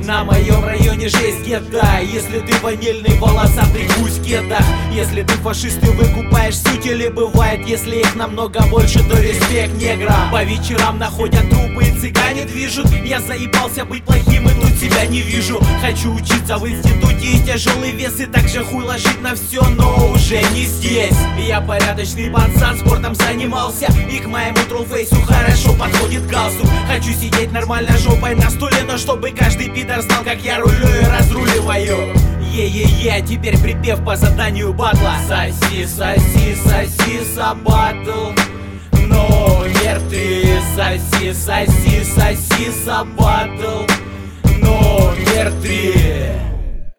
На моем районе жесть гетто. Если ты ванильный волосатый гусь кеда, если ты фашист и выкупаешь суть, или бывает, если их намного больше, то респект негра. По вечерам находят трупы и цыгане движут. Я заебался быть плохим и тут тебя не вижу. Хочу учиться в институте и тяжелый вес, и также хуй ложить на все, но уже не здесь. Я порядочный пацан, спортом занимался, и к моему троллфейсу хорошо подходит галстук. Хочу сидеть нормально жопой на стуле, но чтобы каждый пидор знал, как я рулю и разруливаю. Е-е-е, теперь припев по заданию батла. Соси, соси, соси, сабатл. Номер 3. Соси, соси, соси, сабатл. Номер 3.